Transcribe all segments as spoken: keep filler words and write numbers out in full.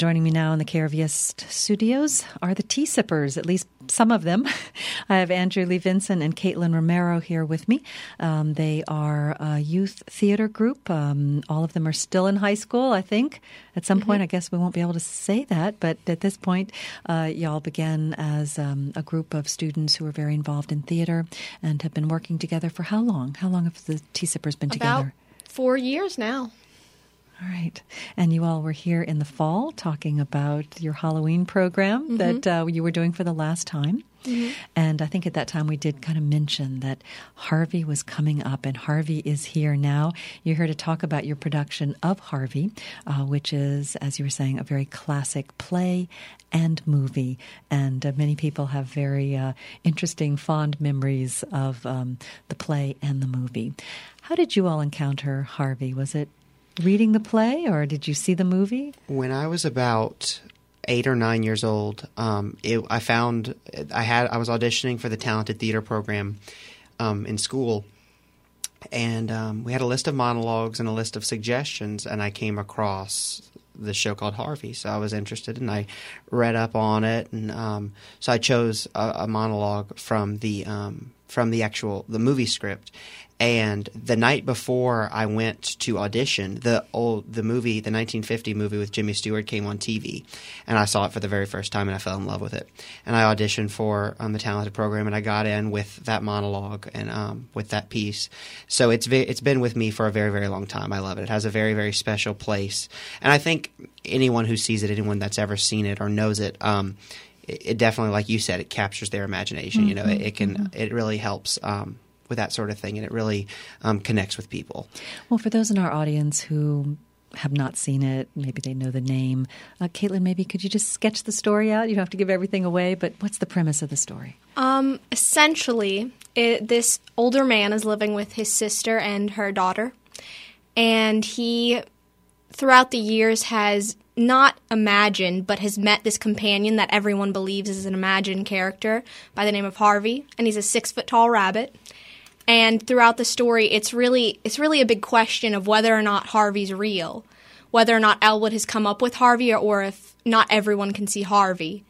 Joining me now in the K R V S studios are the Tea Sippers, at least some of them. I have Andrew Lee Vinson and Caitlin Romero here with me. Um, they are a youth theater group. Um, all of them are still in high school, I think. At some mm-hmm. point, I guess we won't be able to say that, but at this point, uh, y'all began as um, a group of students who are very involved in theater and have been working together for how long? How long have the Tea Sippers been About together? Four years now. All right. And you all were here in the fall talking about your Halloween program mm-hmm. that uh, you were doing for the last time. Mm-hmm. And I think at that time we did kind of mention that Harvey was coming up, and Harvey is here now. You're here to talk about your production of Harvey, uh, which is, as you were saying, a very classic play and movie. And uh, many people have very uh, interesting, fond memories of um, the play and the movie. How did you all encounter Harvey? Was it reading the play, or did you see the movie? When I was about eight or nine years old, um, it, I found I had I was auditioning for the Talented Theater program um, in school, and um, we had a list of monologues and a list of suggestions, and I came across the show called Harvey, so I was interested, and I read up on it, and um, so I chose a, a monologue from the um, from the actual the movie script. And the night before I went to audition, the old the movie, the nineteen fifty movie with Jimmy Stewart came on T V, and I saw it for the very first time, and I fell in love with it. And I auditioned for um, the Talented program, and I got in with that monologue and um, with that piece. So it's ve- it's been with me for a very, very long time. I love it. It has a very, very special place, and I think anyone who sees it, anyone that's ever seen it or knows it, um, it, it definitely, like you said, it captures their imagination. Mm-hmm. You know, it, it can mm-hmm. it really helps. Um, with that sort of thing, and it really um, connects with people. Well, for those in our audience who have not seen it, maybe they know the name, uh, Caitlin, maybe could you just sketch the story out? You don't have to give everything away, but what's the premise of the story? Um, essentially, it, this older man is living with his sister and her daughter, and he, throughout the years, has not imagined, but has met this companion that everyone believes is an imagined character by the name of Harvey, and he's a six-foot-tall rabbit. And throughout the story, it's really it's really a big question of whether or not Harvey's real, whether or not Elwood has come up with Harvey, or, or if not everyone can see Harvey.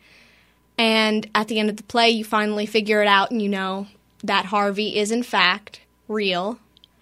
And at the end of the play, you finally figure it out, and you know that Harvey is in fact real.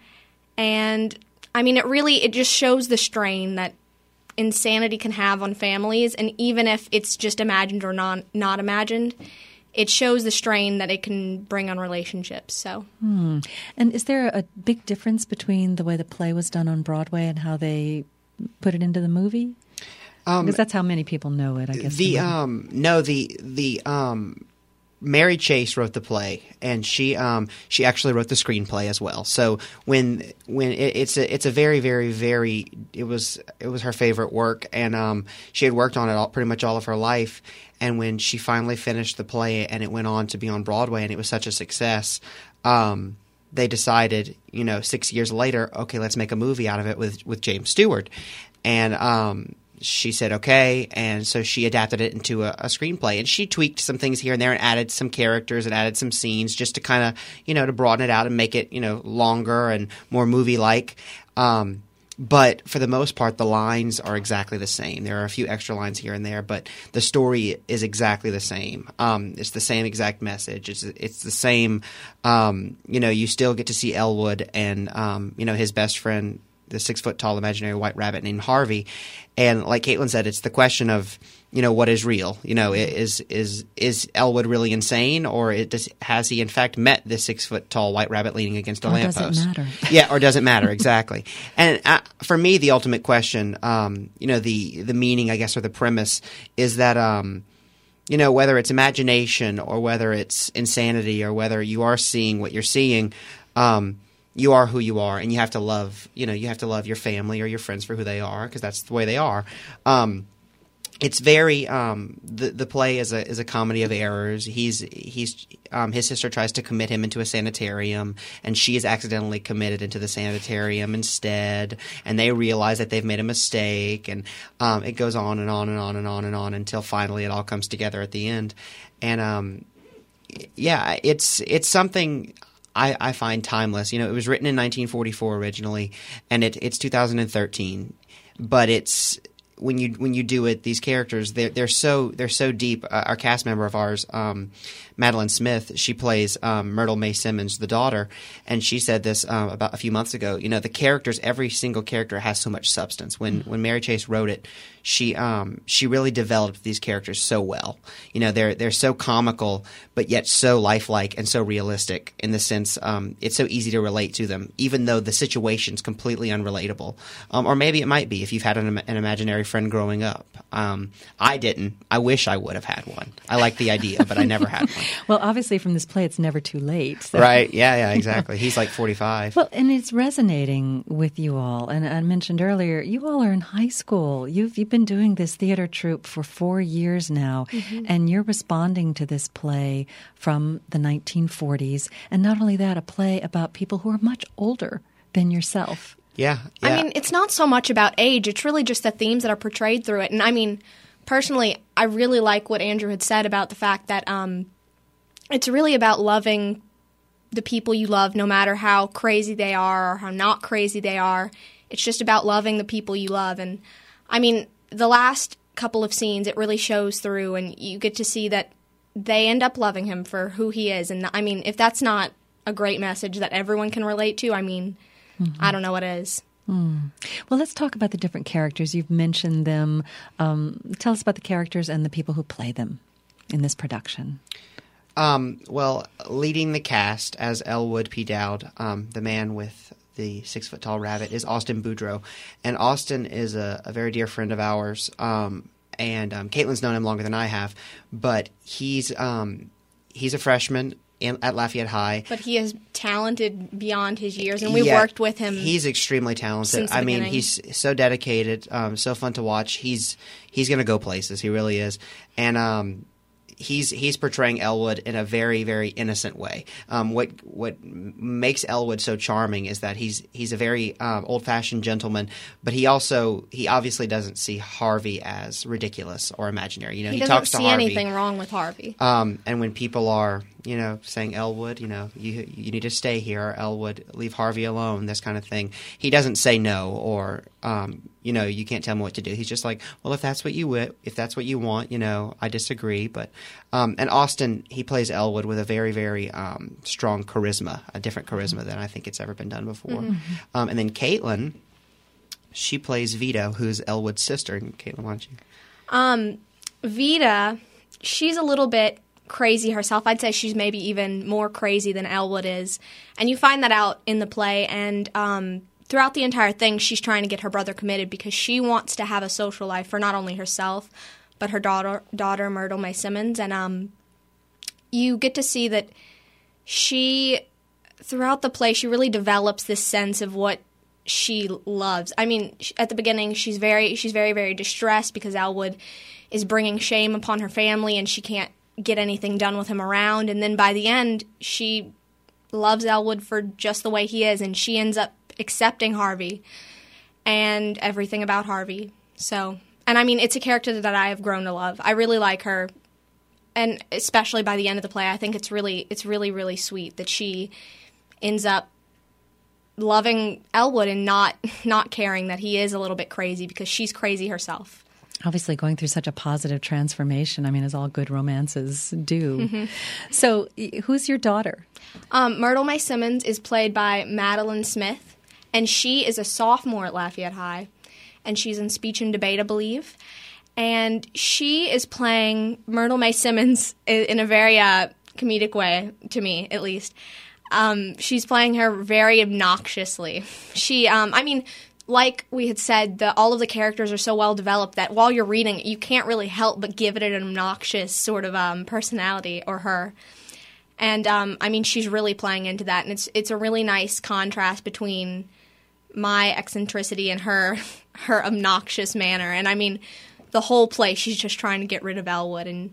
And I mean, it really it just shows the strain that insanity can have on families, and even if it's just imagined or non not imagined, it shows the strain that it can bring on relationships. So, hmm. And is there a big difference between the way the play was done on Broadway and how they put it into the movie? Um, because that's how many people know it, I guess. The, the um, no, the the um, Mary Chase wrote the play, and she um, she actually wrote the screenplay as well. So when when it, it's a it's a very very very it was it was her favorite work, and um, she had worked on it all, pretty much all of her life. And when she finally finished the play and it went on to be on Broadway and it was such a success, um, they decided, you know, six years later, okay, let's make a movie out of it with, with James Stewart. And um, she said, okay. And so she adapted it into a, a screenplay. And she tweaked some things here and there and added some characters and added some scenes just to kind of, you know, to broaden it out and make it, you know, longer and more movie-like. Um But for the most part, the lines are exactly the same. There are a few extra lines here and there, but the story is exactly the same. Um, it's the same exact message. It's it's the same. Um, you know, you still get to see Elwood and um, you know, his best friend, the six foot tall imaginary white rabbit named Harvey. And like Caitlin said, it's the question of, you know, what is real? You know, is is is Elwood really insane, or it does, has he in fact met this six foot tall white rabbit leaning against a or lamppost? Does it matter? Yeah, or does it matter? Exactly. And uh, for me, the ultimate question, um, you know, the the meaning, I guess, or the premise is that, um, you know, whether it's imagination or whether it's insanity or whether you are seeing what you're seeing, um, you are who you are, and you have to love, you know, you have to love your family or your friends for who they are, because that's the way they are. Um, It's very um, the the play is a is a comedy of errors. He's he's um, his sister tries to commit him into a sanitarium, and she is accidentally committed into the sanitarium instead. And they realize that they've made a mistake, and um, it goes on and on and on and on and on until finally it all comes together at the end. And um, yeah, it's it's something I, I find timeless. You know, it was written in nineteen forty-four originally, and it, it's two thousand thirteen, but it's when you when you do it, these characters they're they're so they're so deep. Uh, our cast member of ours, um, Madeline Smith, she plays um, Myrtle May Simmons, the daughter, and she said this uh, about a few months ago. You know, the characters, every single character has so much substance. When when Mary Chase wrote it, she um, she really developed these characters so well. You know, they're they're so comical, but yet so lifelike and so realistic in the sense um, it's so easy to relate to them, even though the situation's completely unrelatable. Um, or maybe it might be if you've had an, an imaginary friend growing up. Um, I didn't. I wish I would have had one. I like the idea, but I never had one. Well, obviously from this play, it's never too late. So. Right. Yeah, yeah, exactly. He's like forty-five. Well, and it's resonating with you all. And I mentioned earlier, you all are in high school. You've, you've been doing this theater troupe for four years now, mm-hmm. and you're responding to this play from the nineteen forties. And not only that, a play about people who are much older than yourself. Yeah, yeah. I mean, it's not so much about age. It's really just the themes that are portrayed through it. And I mean, personally, I really like what Andrew had said about the fact that um, it's really about loving the people you love, no matter how crazy they are or how not crazy they are. It's just about loving the people you love. And I mean, the last couple of scenes, it really shows through, and you get to see that they end up loving him for who he is. And I mean, if that's not a great message that everyone can relate to, I mean, mm-hmm. I don't know what is. Mm. Well, let's talk about the different characters. You've mentioned them. Um, tell us about the characters and the people who play them in this production. Um, well, leading the cast as Elwood P. Dowd, um, the man with the six-foot-tall rabbit, is Austin Boudreau. And Austin is a, a very dear friend of ours. Um, and um, Caitlin's known him longer than I have. But he's um, he's a freshman in, at Lafayette High. But he is talented beyond his years, and we yeah, worked with him. He's extremely talented. Since the I mean, beginning. he's so dedicated, um, so fun to watch. He's he's going to go places. He really is. And um, he's he's portraying Elwood in a very, very innocent way. Um, what what makes Elwood so charming is that he's he's a very um, old-fashioned gentleman, but he also he obviously doesn't see Harvey as ridiculous or imaginary. You know, he, he doesn't talks to see Harvey. anything wrong with Harvey. Um, and when people are, you know, saying, Elwood, you know, you you need to stay here, or Elwood, leave Harvey alone, this kind of thing, he doesn't say no, or, um, you know, you can't tell him what to do. He's just like, well, if that's what you w- if that's what you want, you know, I disagree. But um, and Austin, he plays Elwood with a very, very um, strong charisma, a different charisma than I think it's ever been done before. Mm-hmm. Um, and then Caitlin, she plays Vita, who's Elwood's sister. And Caitlin, why don't you? Um, Vita, she's a little bit crazy herself. I'd say she's maybe even more crazy than Elwood is. And you find that out in the play. And um, throughout the entire thing, she's trying to get her brother committed because she wants to have a social life for not only herself, but her daughter, daughter Myrtle May Simmons. And um, you get to see that she, throughout the play, she really develops this sense of what she loves. I mean, at the beginning, she's very, she's very, very distressed because Elwood is bringing shame upon her family and she can't get anything done with him around. And then by the end, she loves Elwood for just the way he is, and she ends up accepting Harvey and everything about Harvey. So, and I mean, it's a character that I have grown to love. I really like her, and especially by the end of the play, I think it's really, it's really, really sweet that she ends up loving Elwood and not not caring that he is a little bit crazy because she's crazy herself. Obviously going through such a positive transformation, I mean, as all good romances do. Mm-hmm. So who's your daughter? Um, Myrtle May Simmons is played by Madeline Smith, and she is a sophomore at Lafayette High, and she's in speech and debate, I believe. And she is playing Myrtle May Simmons in a very uh, comedic way, to me at least. Um, she's playing her very obnoxiously. She, um, I mean... Like we had said, the, all of the characters are so well developed that while you're reading, you can't really help but give it an obnoxious sort of um, personality, or her. And um, I mean, she's really playing into that, and it's it's a really nice contrast between my eccentricity and her her obnoxious manner. And I mean, the whole play, she's just trying to get rid of Elwood, and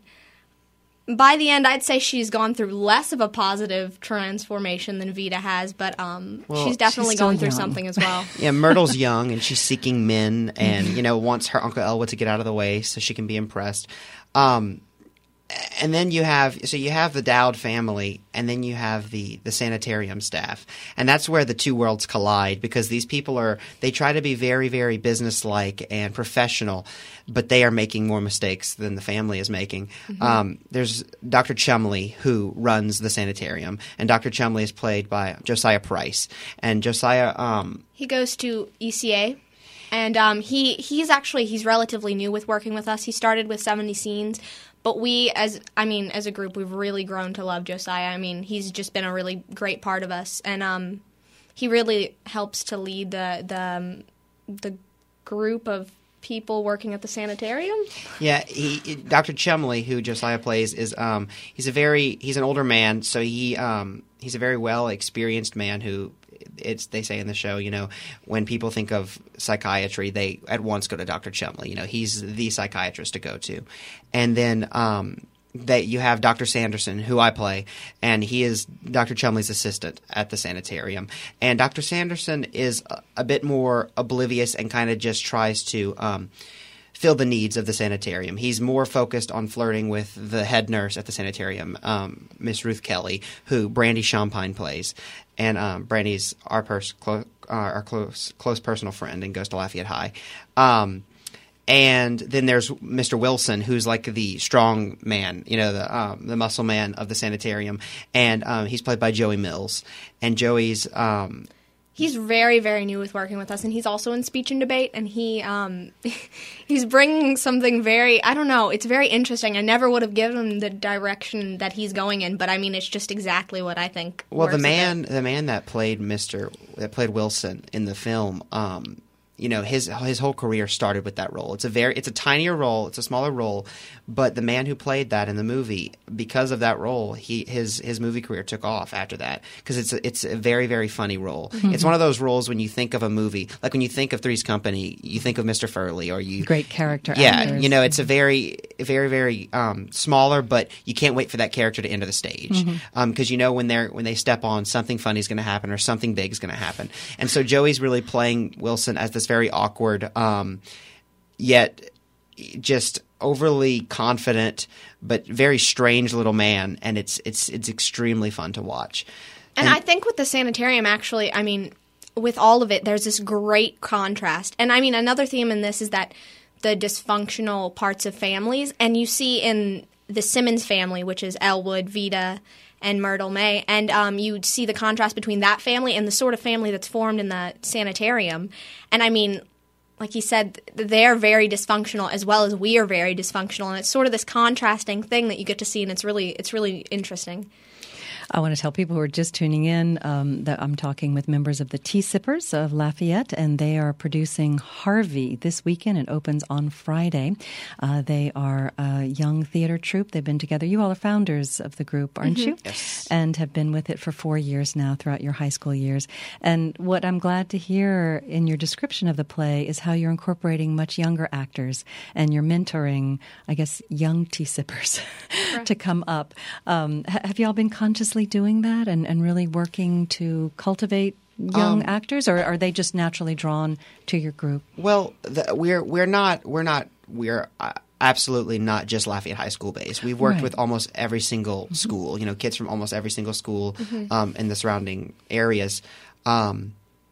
by the end, I'd say she's gone through less of a positive transformation than Vita has, but um, well, she's definitely she's going through young. something as well. Yeah, Myrtle's young, and she's seeking men and, you know, wants her Uncle Elwood to get out of the way so she can be impressed. Um, and then you have so you have the Dowd family, and then you have the the sanitarium staff, and that's where the two worlds collide, because these people are they try to be very, very businesslike and professional, but they are making more mistakes than the family is making. Mm-hmm. Um, there's Doctor Chumley, who runs the sanitarium, and Doctor Chumley is played by Josiah Price, and Josiah um, he goes to E C A. And um, he he's actually he's relatively new with working with us. He started with seventy Scenes, but we as I mean as a group we've really grown to love Josiah. I mean he's just been a really great part of us, and um, he really helps to lead the the um, the group of people working at the sanitarium. Yeah, he, Doctor Chumley, who Josiah plays, is um, he's a very he's an older man, so he um, he's a very well experienced man who. It's they say in the show, you know, when people think of psychiatry, they at once go to Doctor Chumley. You know, he's the psychiatrist to go to. And then um, that you have Doctor Sanderson, who I play, and he is Doctor Chumley's assistant at the sanitarium. And Doctor Sanderson is a, a bit more oblivious and kind of just tries to um, fill the needs of the sanitarium. He's more focused on flirting with the head nurse at the sanitarium, um, Miss Ruth Kelly, who Brandy Champagne plays. And um, Brandy's our, pers- clo- uh, our close close personal friend and goes to Lafayette High. Um, and then there's Mister Wilson, who's like the strong man, you know, the um, the muscle man of the sanitarium. And um, he's played by Joey Mills. And Joey's... Um, He's very, very new with working with us, and he's also in speech and debate, and he um, he's bringing something very, I don't know, it's very interesting. I never would have given him the direction that he's going in, but I mean, it's just exactly what I think Well, works the man with it. the man that played Mister that played Wilson in the film, um, you know, his his whole career started with that role. It's a very it's a tinier role, it's a smaller role, but the man who played that in the movie, because of that role, he his his movie career took off after that, because it's a, it's a very, very funny role. Mm-hmm. It's one of those roles when you think of a movie, like when you think of Three's Company, you think of Mister Furley, or you great character. Yeah, actors. You know, it's a very, very, very um, smaller, but you can't wait for that character to enter the stage, because mm-hmm. um, you know when they're when they step on, something funny is going to happen or something big is going to happen. And so Joey's really playing Wilson as this very awkward, um, yet just overly confident but very strange little man, and it's it's it's extremely fun to watch. And, and I think with the sanitarium, actually, I mean, with all of it, there's this great contrast. And I mean, another theme in this is that the dysfunctional parts of families, and you see in the Simmons family, which is Elwood, Vida, and Myrtle May, and um, you see the contrast between that family and the sort of family that's formed in the sanitarium. And I mean, like you said, they're very dysfunctional as well as we are very dysfunctional, and it's sort of this contrasting thing that you get to see, and it's really it's really interesting. I want to tell people who are just tuning in um, that I'm talking with members of the Tea Sippers of Lafayette, and they are producing Harvey this weekend. It opens on Friday. Uh, they are a young theater troupe. They've been together. You all are founders of the group, aren't mm-hmm. you? Yes. And have been with it for four years now throughout your high school years. And what I'm glad to hear in your description of the play is how you're incorporating much younger actors, and you're mentoring, I guess, young Tea Sippers to come up. Um, have you all been consciously doing that and, and really working to cultivate young um, actors, or are they just naturally drawn to your group? Well, the, we're we're not we're not we're uh, absolutely not just Lafayette High School based. We've worked right. with almost every single mm-hmm. school. You know, kids from almost every single school mm-hmm. um, in the surrounding areas. Um,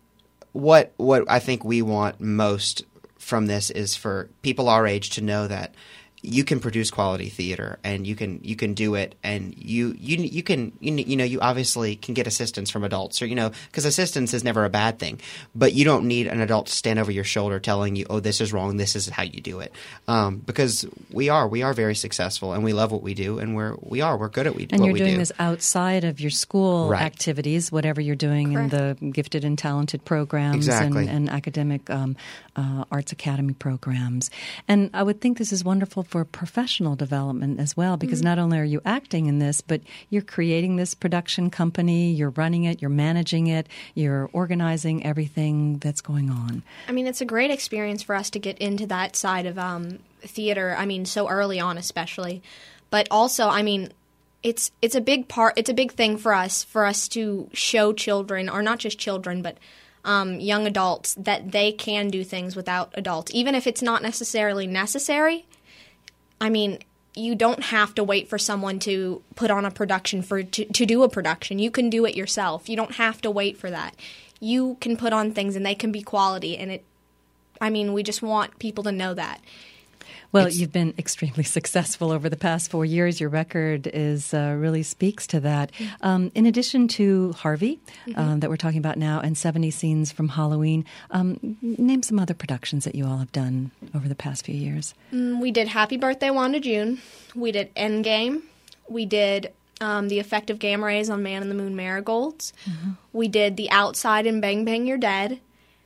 what what I think we want most from this is for people our age to know that you can produce quality theater, and you can you can do it, and you you you can you, you know you obviously can get assistance from adults, or you know because assistance is never a bad thing, but you don't need an adult to stand over your shoulder telling you, oh, this is wrong, this is how you do it, um, because we are we are very successful, and we love what we do, and we're we are we're good at we and what you're we doing do. This outside of your school right. activities, whatever you're doing Correct. In the gifted and talented programs exactly. and, and academic um, uh, arts academy programs, and I would think this is wonderful for professional development as well, because mm-hmm. not only are you acting in this, but you're creating this production company, you're running it, you're managing it, you're organizing everything that's going on. I mean, it's a great experience for us to get into that side of um, theater, I mean, so early on especially. But also, I mean, it's it's a big part, it's a big thing for us, for us to show children, or not just children, but Um, young adults, that they can do things without adults, even if it's not necessarily necessary. I mean, you don't have to wait for someone to put on a production for to, to do a production. You can do it yourself. You don't have to wait for that. You can put on things and they can be quality. And it, I mean, we just want people to know that. Well, It's- you've been extremely successful over the past four years. Your record is uh, really speaks to that. Um, in addition to Harvey, um, that we're talking about now, and seventy Scenes from Halloween, um, name some other productions that you all have done over the past few years. Mm, We did Happy Birthday, Wanda June. We did Endgame. We did um, The Effect of Gamma Rays on Man in the Moon Marigolds. We did The Outside and Bang Bang You're Dead.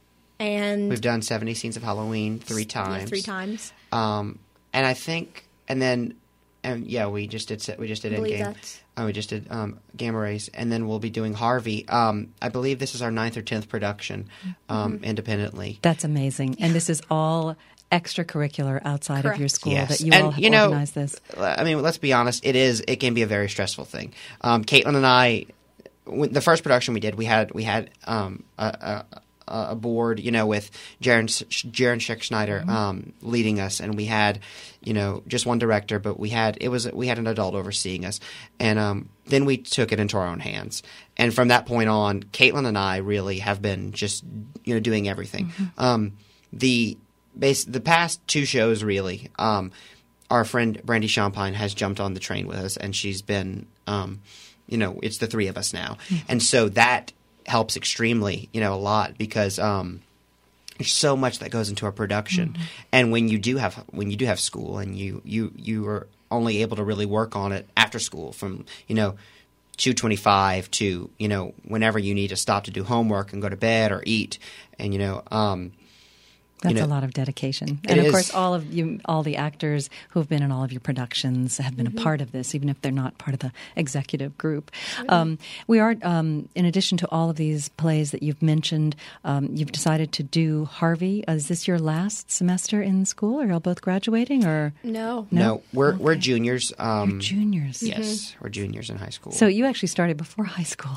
And We've done seventy Scenes of Halloween three yeah, times. three times. Um, and I think, and then, and yeah, we just did we just did I believe Endgame. that's- Uh, we just did um, Gamma Rays, and then we'll be doing Harvey. Um, I believe this is our ninth or tenth production um, independently. That's amazing. And this is all extracurricular outside of your Correct. school Yes. that you And, all have you know, organized this. I mean, let's be honest. It is. It can be a very stressful thing. Um, Caitlin and I, when the first production we did, we had we had um, a, a, a board, you know, with Jaron Jaron Scheck-Schneider um, leading us, and we had, you know, just one director, but we had it was we had an adult overseeing us, and um, then we took it into our own hands. And from that point on, Caitlin and I really have been just, you know, doing everything. Um, the base the past two shows really. Um, our friend Brandy Champagne has jumped on the train with us, and she's been, um, you know, it's the three of us now, and so that helps extremely, you know, a lot because um, there's so much that goes into our production, and when you do have when you do have school, and you you you are only able to really work on it after school from you know two twenty-five to you know whenever you need to stop to do homework and go to bed or eat, and you know. Um, That's you know, a lot of dedication. it And of is. course, all of you, all the actors who have been in all of your productions have been a part of this, even if they're not part of the executive group. Um, we are, um, in addition to all of these plays that you've mentioned, um, you've decided to do Harvey. Uh, is this your last semester in school? Are you all both graduating, or No. no, we're we're Okay. juniors. Um, you're juniors? Yes, we're juniors in high school. So you actually started before high school.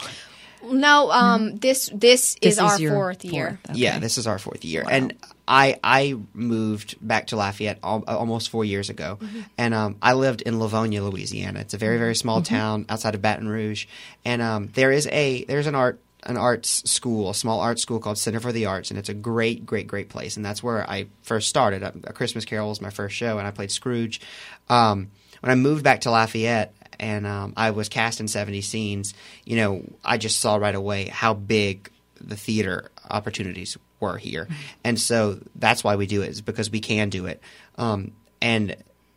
No, um, this this, This is our your fourth year. fourth, Yeah, okay. this is our fourth year, and I I moved back to Lafayette al- almost four years ago, and um, I lived in Livonia, Louisiana. It's a very very small town outside of Baton Rouge, and um, there is a there's an art an arts school, a small arts school called Center for the Arts, and it's a great great great place, and that's where I first started. A, a Christmas Carol was my first show, and I played Scrooge. Um, when I moved back to Lafayette, and um, I was cast in seventy Scenes, you know, I just saw right away how big the theater opportunities were here. And so that's why we do it, is because we can do it. Um, and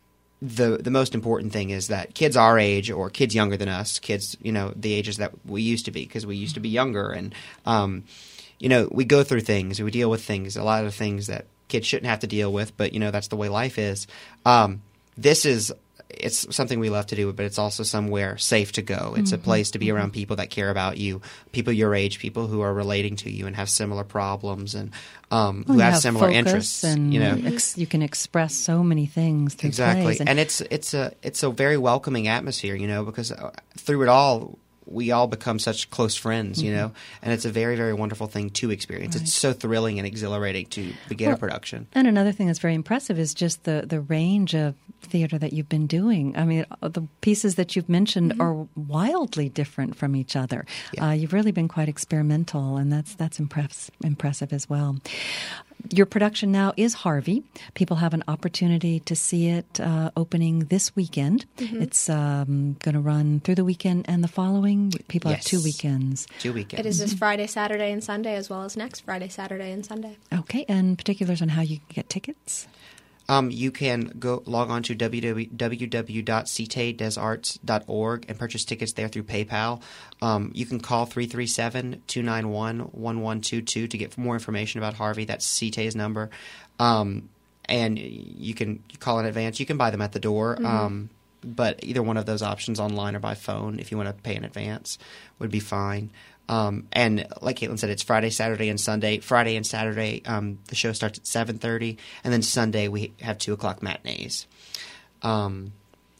the the most important thing is that kids our age, or kids younger than us, kids, you know, the ages that we used to be, because we used to be younger, and, um, you know, we go through things, we deal with things, a lot of things that kids shouldn't have to deal with, but, you know, that's the way life is. Um, this is it's something we love to do, but it's also somewhere safe to go. It's a place to be around people that care about you, people your age, people who are relating to you and have similar problems, and um, who Well, you have, have similar focus, interests. and You know, ex- you can express so many things through exactly, plays. and, it's it's a it's a very welcoming atmosphere. You know, because uh, through it all, we all become such close friends. You know, and it's a very very wonderful thing to experience. It's so thrilling and exhilarating to begin Well, a production. And another thing that's very impressive is just the, the range of theater that you've been doing. I mean, the pieces that you've mentioned are wildly different from each other. Yeah. Uh, you've really been quite experimental, and that's that's impress- impressive as well. Your production now is Harvey. People have an opportunity to see it uh, opening this weekend. It's um, going to run through the weekend and the following. People have Yes. two weekends. Two weekends. It is this Friday, Saturday, and Sunday, as well as next Friday, Saturday, and Sunday. Okay, and particulars on how you can get tickets? Um, you can go log on to w w w dot c t a des arts dot org and purchase tickets there through PayPal. Um, you can call three three seven, two nine one, one one two two to get more information about Harvey. That's C T A's number. Um, and you can call in advance. You can buy them at the door. Um, but either one of those options, online or by phone, if you want to pay in advance, would be fine. Um, and like Caitlin said, it's Friday, Saturday, and Sunday. Friday and Saturday, um, the show starts at seven thirty, and then Sunday we have two o'clock matinees. Um,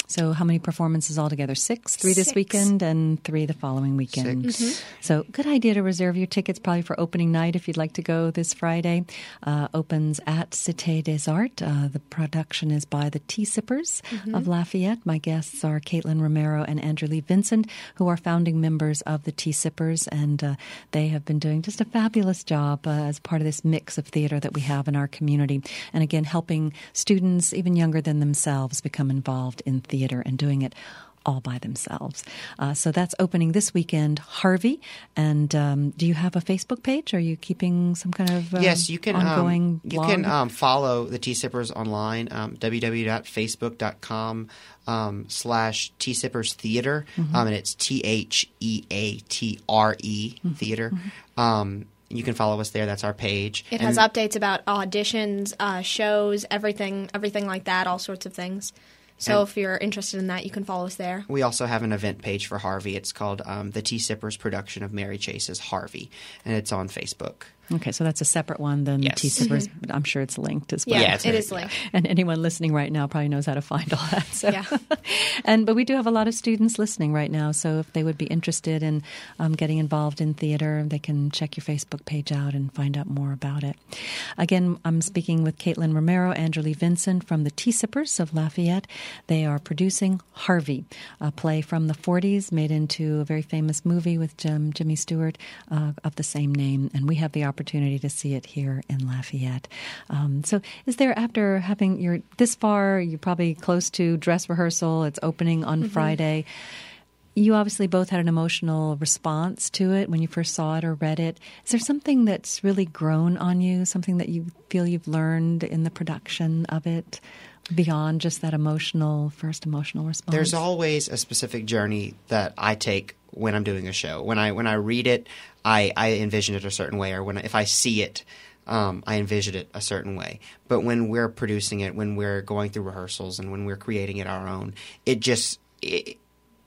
So how many performances altogether? Six? Three this Six. weekend and three the following weekend. Six. So good idea to reserve your tickets probably for opening night if you'd like to go this Friday. Uh, opens at Cité des Arts. Uh, the production is by the Tea Sippers of Lafayette. My guests are Caitlin Romero and Andrew Lee Vincent, who are founding members of the Tea Sippers, and uh, they have been doing just a fabulous job uh, as part of this mix of theater that we have in our community. And again, helping students even younger than themselves become involved in theater. theater and doing it all by themselves. Uh, so that's opening this weekend, Harvey. And um, do you have a Facebook page? Are you keeping some kind of um, yes, you can ongoing um, you blog? can um, follow the Tea Sippers online, um, w w w dot facebook dot com um, slash Tea Sippers Theater, mm-hmm. um, and it's T H E A T R E mm-hmm. Theater. Mm-hmm. Um, you can follow us there. That's our page. It and has updates about auditions, uh, shows, everything, everything like that, all sorts of things. So And if you're interested in that, you can follow us there. we also have an event page for Harvey. It's called um, the Tea Sippers production of Mary Chase's Harvey, and it's on Facebook. Okay, so that's a separate one than Yes. the Tea Sippers, but I'm sure it's linked as well. Yeah, Yeah, it's it very- is linked. And anyone listening right now probably knows how to find all that. So. Yeah. and but we do have a lot of students listening right now, so if they would be interested in um, getting involved in theater, they can check your Facebook page out and find out more about it. Again, I'm speaking with Caitlin Romero, Andrew Lee Vincent from the Tea Sippers of Lafayette. They are producing Harvey, a play from the forties made into a very famous movie with Jim, Jimmy Stewart uh, of the same name, and we have the opportunity to see it here in Lafayette. Um, so is there, after having, you're this far, you're probably close to dress rehearsal, it's opening on mm-hmm. Friday. You obviously both had an emotional response to it when you first saw it or read it. Is there something that's really grown on you, something that you feel you've learned in the production of it beyond just that emotional, first emotional response? There's always a specific journey that I take when I'm doing a show. When I when I read it, I, I envision it a certain way, or when if I see it, um, I envision it a certain way. But when we're producing it, when we're going through rehearsals, and when we're creating it our own, it just it,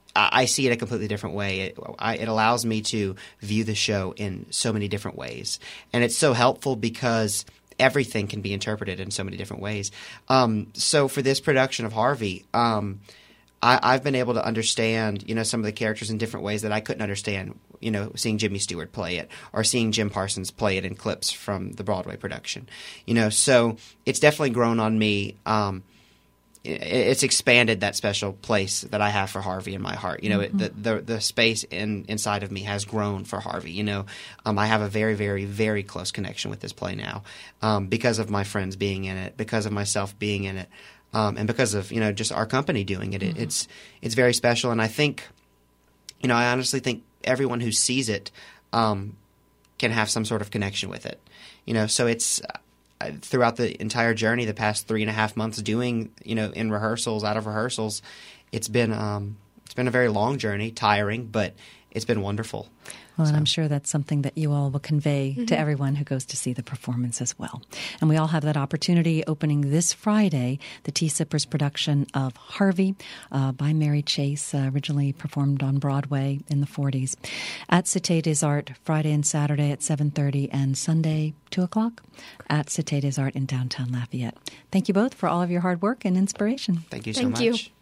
I see it a completely different way. It, I, it allows me to view the show in so many different ways, and it's so helpful because everything can be interpreted in so many different ways. Um, so for this production of Harvey, um, I, I've been able to understand, you know, some of the characters in different ways that I couldn't understand, you know, seeing Jimmy Stewart play it or seeing Jim Parsons play it in clips from the Broadway production. You know, so it's definitely grown on me. Um, it, it's expanded that special place that I have for Harvey in my heart. You know, mm-hmm. it, the, the the space in, inside of me has grown for Harvey. You know, um, I have a very, very, very close connection with this play now um, because of my friends being in it, because of myself being in it. Um, and because of, you know, just our company doing it, it mm-hmm. it's it's very special. And I think, you know, I honestly think everyone who sees it um, can have some sort of connection with it. You know, so it's uh, throughout the entire journey, the past three and a half months doing, you know, in rehearsals, out of rehearsals, it's been um, it's been a very long journey, tiring, but it's been wonderful. Well, and So. I'm sure that's something that you all will convey mm-hmm. to everyone who goes to see the performance as well. And we all have that opportunity opening this Friday, the Tea Sippers production of Harvey uh, by Mary Chase, uh, originally performed on Broadway in the forties, at Cité des Arts, Friday and Saturday at seven thirty and Sunday, two o'clock, at Cité des Arts in downtown Lafayette. Thank you both for all of your hard work and inspiration. Thank you so Thank much. you.